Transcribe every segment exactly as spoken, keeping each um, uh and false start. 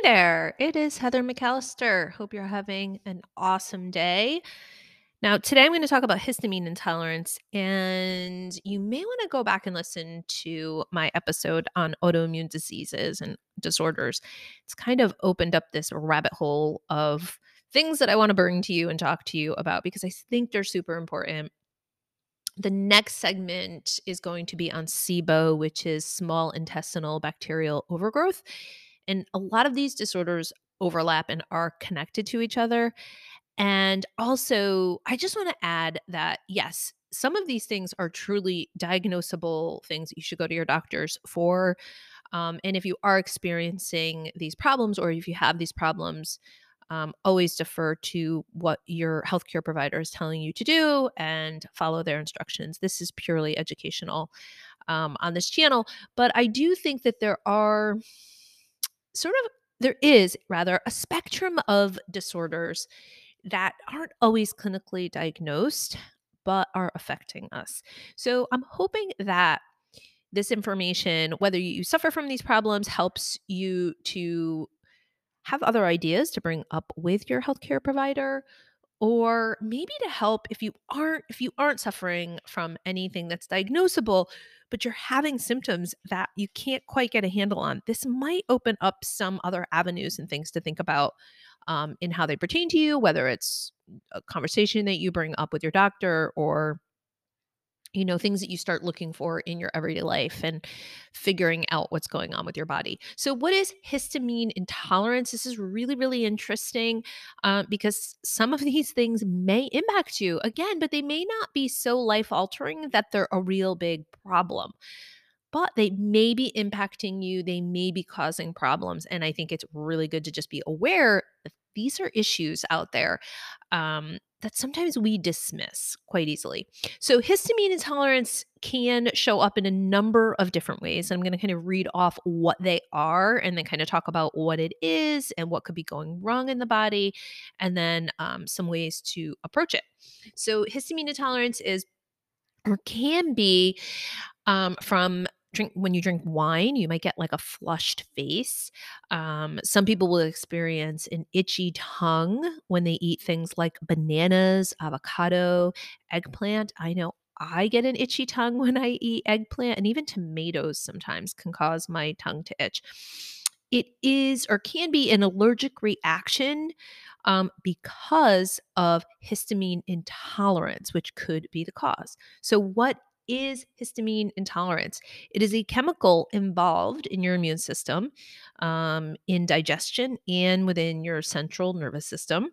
there, it is Heather McAllister. Hope you're having an awesome day. Now, today I'm going to talk about histamine intolerance, and you may want to go back and listen to my episode on autoimmune diseases and disorders. It's kind of opened up this rabbit hole of things that I want to bring to you and talk to you about because I think they're super important. The next segment is going to be on SIBO, which is small intestinal bacterial overgrowth. And a lot of these disorders overlap and are connected to each other. And also, I just want to add that, yes, some of these things are truly diagnosable things that you should go to your doctors for. Um, and if you are experiencing these problems or if you have these problems, um, always defer to what your healthcare provider is telling you to do and follow their instructions. This is purely educational um, on this channel. But I do think that there are sort of, there is rather a spectrum of disorders that aren't always clinically diagnosed, but are affecting us. So I'm hoping that this information, whether you suffer from these problems, helps you to have other ideas to bring up with your healthcare provider, or maybe to help if you aren't if you aren't suffering from anything that's diagnosable, but you're having symptoms that you can't quite get a handle on. This might open up some other avenues and things to think about um, in how they pertain to you, whether it's a conversation that you bring up with your doctor or you know, things that you start looking for in your everyday life and figuring out what's going on with your body. So, what is histamine intolerance? This is really, really interesting uh, because some of these things may impact you again, but they may not be so life altering that they're a real big problem. But they may be impacting you, they may be causing problems. And I think it's really good to just be aware that these are issues out there um, that sometimes we dismiss quite easily. So, histamine intolerance can show up in a number of different ways. I'm going to kind of read off what they are and then kind of talk about what it is and what could be going wrong in the body, and then um, some ways to approach it. So, histamine intolerance is or can be um, from drink when you drink wine, you might get like a flushed face. Um, some people will experience an itchy tongue when they eat things like bananas, avocado, eggplant. I know I get an itchy tongue when I eat eggplant, and even tomatoes sometimes can cause my tongue to itch. It is or can be an allergic reaction um, because of histamine intolerance, which could be the cause. So, what is histamine intolerance? It is a chemical involved in your immune system, um, in digestion, and within your central nervous system.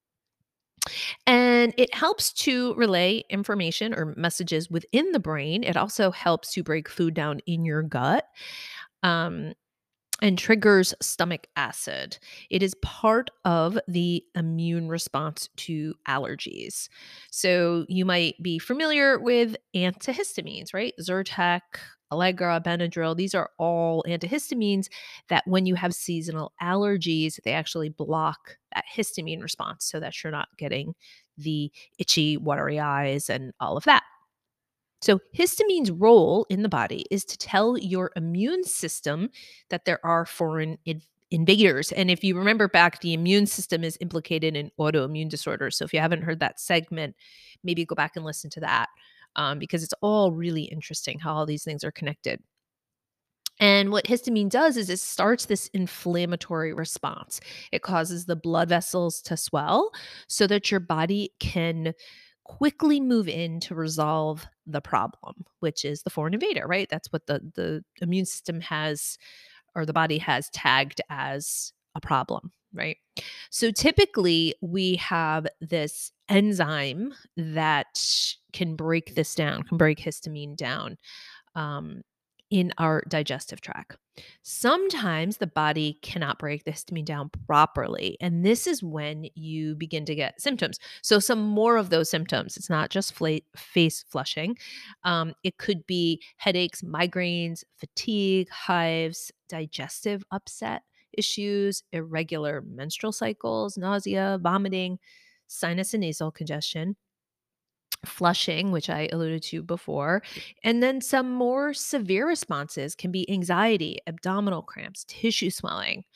And it helps to relay information or messages within the brain. It also helps to break food down in your gut. Um, and triggers stomach acid. It is part of the immune response to allergies. So you might be familiar with antihistamines, right? Zyrtec, Allegra, Benadryl, these are all antihistamines that when you have seasonal allergies, they actually block that histamine response so that you're not getting the itchy, watery eyes and all of that. So, histamine's role in the body is to tell your immune system that there are foreign in- invaders. And if you remember back, the immune system is implicated in autoimmune disorders. So, if you haven't heard that segment, maybe go back and listen to that um, because it's all really interesting how all these things are connected. And what histamine does is it starts this inflammatory response. It causes the blood vessels to swell so that your body can quickly move in to resolve the problem, which is the foreign invader, right? That's what the the immune system has or the body has tagged as a problem, right? So typically we have this enzyme that can break this down, can break histamine down um, in our digestive tract. Sometimes the body cannot break the histamine down properly. And this is when you begin to get symptoms. So, some more of those symptoms, it's not just fla- face flushing. Um, it could be headaches, migraines, fatigue, hives, digestive upset issues, irregular menstrual cycles, nausea, vomiting, sinus and nasal congestion, flushing, which I alluded to before. And then some more severe responses can be anxiety, abdominal cramps, tissue swelling.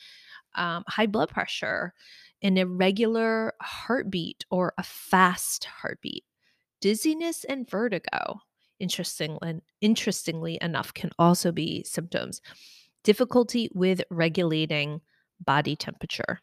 um, high blood pressure, an irregular heartbeat or a fast heartbeat, dizziness and vertigo. Interestingly, interestingly enough, can also be symptoms. Difficulty with regulating body temperature.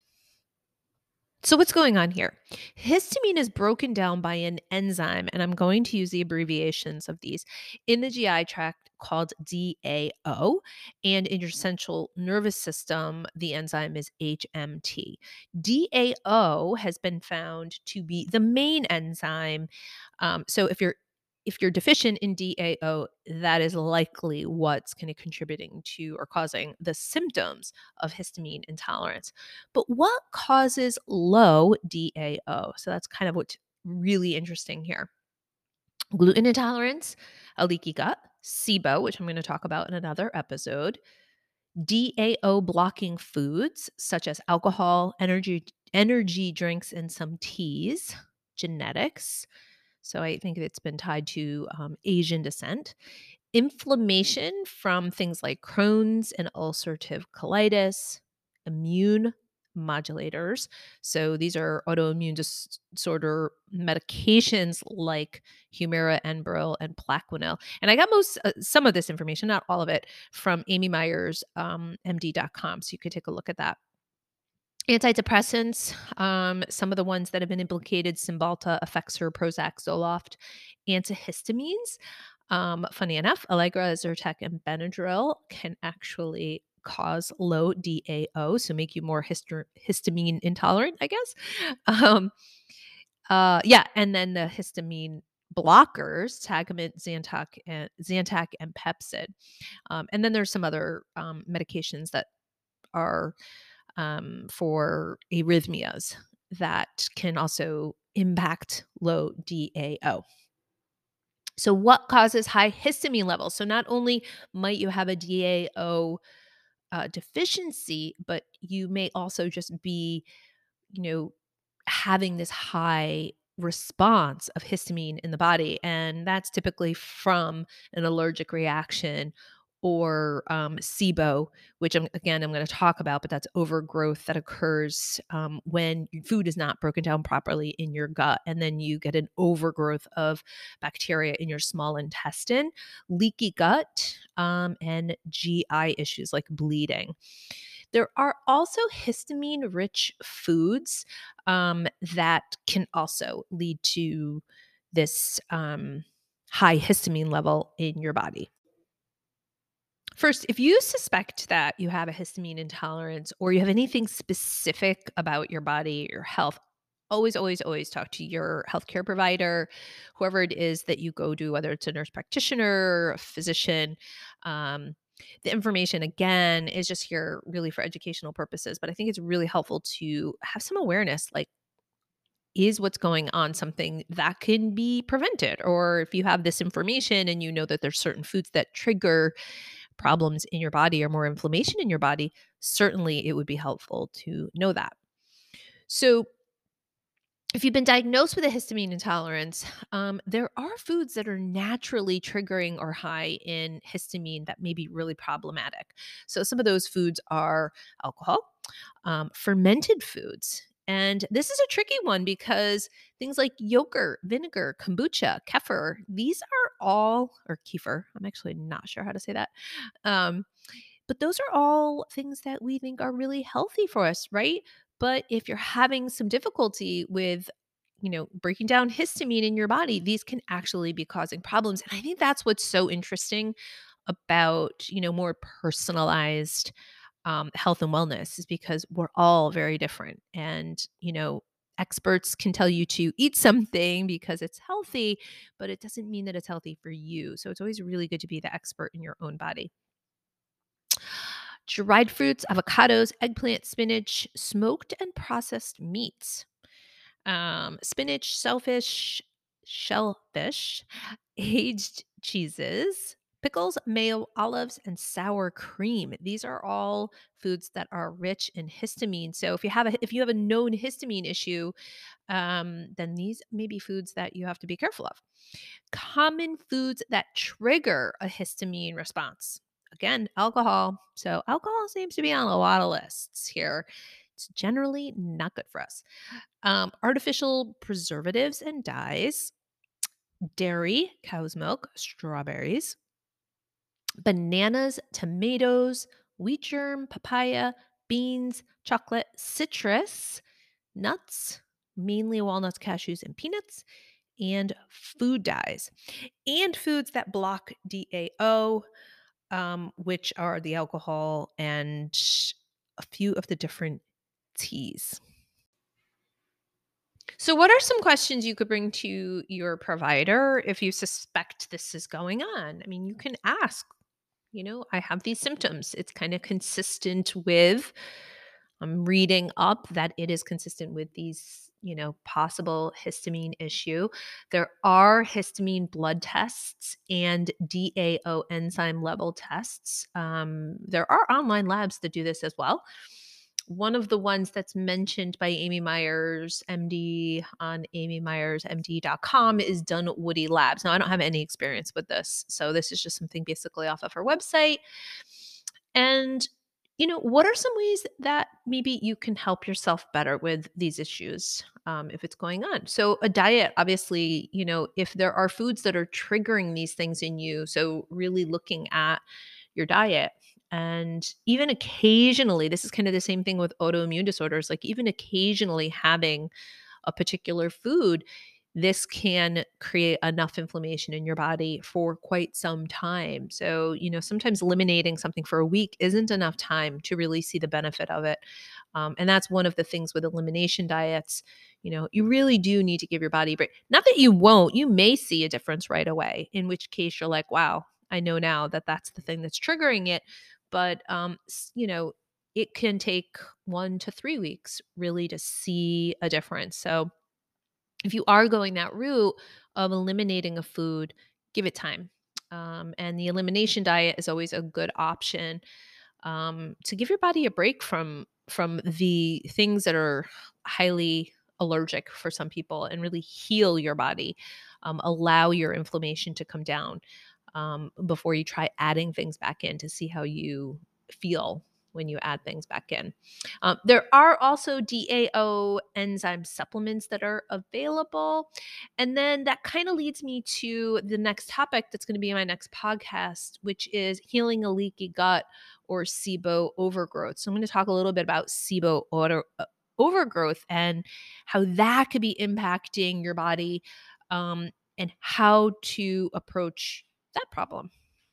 So, what's going on here? Histamine is broken down by an enzyme, and I'm going to use the abbreviations of these in the G I tract called D A O. And in your central nervous system, the enzyme is H M T. D A O has been found to be the main enzyme. Um, so, if you're if you're deficient in D A O, that is likely what's kind of contributing to or causing the symptoms of histamine intolerance. But what causes low D A O? So that's kind of what's really interesting here. Gluten intolerance, a leaky gut, SIBO, which I'm going to talk about in another episode, D A O blocking foods such as alcohol, energy energy drinks, and some teas, genetics. So I think it's been tied to um, Asian descent. Inflammation from things like Crohn's and ulcerative colitis, immune modulators. So these are autoimmune dis- disorder medications like Humira, Enbrel, and Plaquenil. And I got most uh, some of this information, not all of it, from Amy Myers, um, M D dot com. So you could take a look at that. Antidepressants, um, some of the ones that have been implicated, Cymbalta, Effexor, Prozac, Zoloft, antihistamines. Um, funny enough, Allegra, Zyrtec, and Benadryl can actually cause low D A O, so make you more hister- histamine intolerant, I guess. Um, uh, yeah, and then the histamine blockers, Tagamet, Zantac, and Zantac, and Pepcid. Um, and then there's some other um, medications that are um, for arrhythmias that can also impact low D A O. So, what causes high histamine levels? So, not only might you have a D A O uh, deficiency, but you may also just be, you know, having this high response of histamine in the body. And that's typically from an allergic reaction or um, SIBO, which I'm, again, I'm going to talk about, but that's overgrowth that occurs um, when your food is not broken down properly in your gut. And then you get an overgrowth of bacteria in your small intestine, leaky gut, um, and G I issues like bleeding. There are also histamine rich foods um, that can also lead to this um, high histamine level in your body. First, if you suspect that you have a histamine intolerance or you have anything specific about your body, your health, always, always, always talk to your healthcare provider, whoever it is that you go to, whether it's a nurse practitioner, a physician. Um, the information, again, is just here really for educational purposes, but I think it's really helpful to have some awareness like, is what's going on something that can be prevented? Or if you have this information and you know that there's certain foods that trigger problems in your body or more inflammation in your body, certainly it would be helpful to know that. So, if you've been diagnosed with a histamine intolerance, um, there are foods that are naturally triggering or high in histamine that may be really problematic. So, some of those foods are alcohol, um, fermented foods. And this is a tricky one because things like yogurt, vinegar, kombucha, kefir, these are all, or kefir, I'm actually not sure how to say that. Um, but those are all things that we think are really healthy for us, right? But if you're having some difficulty with, you know, breaking down histamine in your body, these can actually be causing problems. And I think that's what's so interesting about, you know, more personalized um, health and wellness is because we're all very different. And, you know, experts can tell you to eat something because it's healthy, but it doesn't mean that it's healthy for you. So it's always really good to be the expert in your own body. Dried fruits, avocados, eggplant, spinach, smoked and processed meats, um, spinach, shellfish, shellfish, aged cheeses, pickles, mayo, olives, and sour cream. These are all foods that are rich in histamine. So if you have a if you have a known histamine issue, um, then these may be foods that you have to be careful of. Common foods that trigger a histamine response. again, alcohol. So, alcohol seems to be on a lot of lists here. It's generally not good for us. Um, artificial preservatives and dyes, dairy, cow's milk, strawberries, bananas, tomatoes, wheat germ, papaya, beans, chocolate, citrus, nuts, mainly walnuts, cashews, and peanuts, and food dyes, and foods that block D A O, um, which are the alcohol and a few of the different teas. So, what are some questions you could bring to your provider if you suspect this is going on? I mean, you can ask, you know, I have these symptoms. It's kind of consistent with, I'm reading up that it is consistent with these, you know, possible histamine issue. There are histamine blood tests and D A O enzyme level tests. Um, there are online labs that do this as well. One of the ones that's mentioned by Amy Myers, M D, on amy myers m d dot com is Dunwoody Labs. Now, I don't have any experience with this, so this is just something basically off of her website. And, you know, what are some ways that maybe you can help yourself better with these issues um, if it's going on? So, a diet, obviously, you know, if there are foods that are triggering these things in you, so really looking at your diet. And even occasionally, this is kind of the same thing with autoimmune disorders, like even occasionally having a particular food, this can create enough inflammation in your body for quite some time. So, you know, sometimes eliminating something for a week isn't enough time to really see the benefit of it. Um, and that's one of the things with elimination diets. You know, you really do need to give your body a break. Not that you won't, you may see a difference right away, in which case you're like, wow, I know now that that's the thing that's triggering it. But, um, s- you know, it can take one to three weeks really to see a difference. So, if you are going that route of eliminating a food, give it time. Um, and the elimination diet is always a good option um, to give your body a break from from the things that are highly allergic for some people, and really heal your body, um, allow your inflammation to come down um, before you try adding things back in to see how you feel when you add things back in. Um, there are also D A O enzyme supplements that are available. And then that kind of leads me to the next topic that's going to be in my next podcast, which is healing a leaky gut, or SIBO overgrowth. So I'm going to talk a little bit about SIBO auto, uh, overgrowth and how that could be impacting your body, um, and how to approach that problem.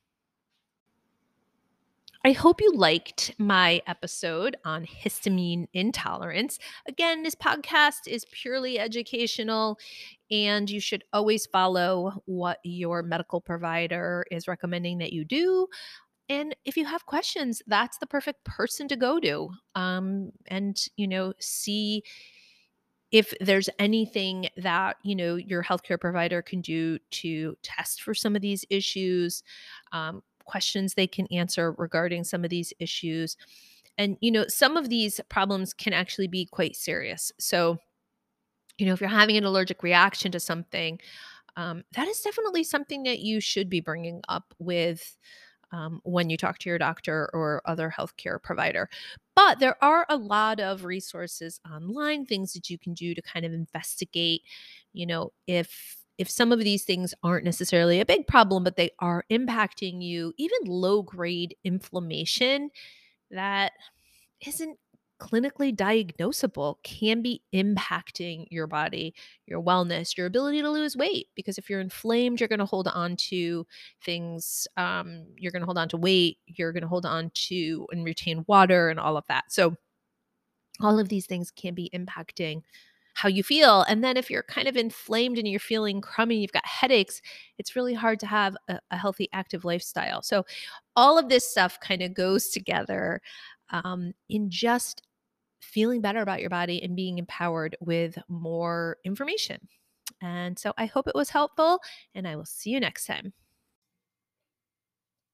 I hope you liked my episode on histamine intolerance. Again, this podcast is purely educational, and you should always follow what your medical provider is recommending that you do. And if you have questions, that's the perfect person to go to. Um, and, you know, see if there's anything that, you know, your healthcare provider can do to test for some of these issues, um, questions they can answer regarding some of these issues. And, you know, some of these problems can actually be quite serious. So, you know, if you're having an allergic reaction to something, um, that is definitely something that you should be bringing up with um, when you talk to your doctor or other healthcare provider. But there are a lot of resources online, things that you can do to kind of investigate, you know, if if some of these things aren't necessarily a big problem, but they are impacting you, even low grade inflammation that isn't clinically diagnosable can be impacting your body, your wellness, your ability to lose weight. Because if you're inflamed, you're going to hold on to things. Um, you're going to hold on to weight. You're going to hold on to and retain water and all of that. So, all of these things can be impacting how you feel. And then if you're kind of inflamed and you're feeling crummy, you've got headaches, it's really hard to have a, a healthy, active lifestyle. So, all of this stuff kind of goes together um, in just feeling better about your body and being empowered with more information. And so I hope it was helpful, and I will see you next time.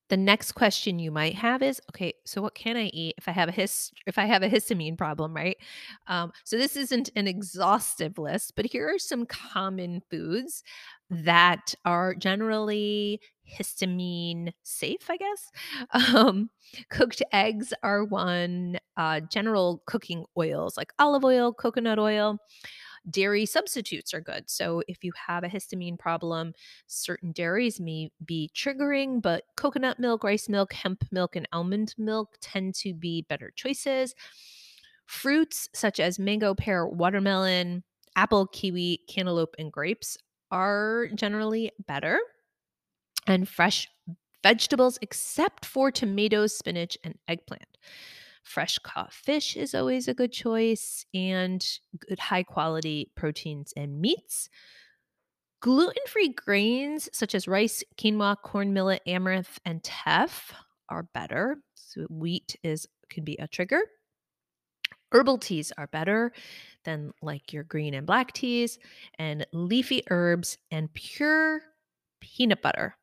The next question you might have is, okay, so what can I eat if I have a his if I have a histamine problem, right? Um, so this isn't an exhaustive list, but here are some common foods that are generally histamine safe, I guess. Um, Cooked eggs are one. Uh, general cooking oils like olive oil, coconut oil, dairy substitutes are good. So if you have a histamine problem, certain dairies may be triggering, but coconut milk, rice milk, hemp milk, and almond milk tend to be better choices. Fruits such as mango, pear, watermelon, apple, kiwi, cantaloupe, and grapes are generally better. And fresh vegetables, except for tomatoes, spinach, and eggplant. Fresh caught fish is always a good choice, and good high quality proteins and meats. Gluten free grains such as rice, quinoa, corn millet, amaranth, and teff are better. So wheat is can be a trigger. Herbal teas are better than like your green and black teas, and leafy herbs and pure peanut butter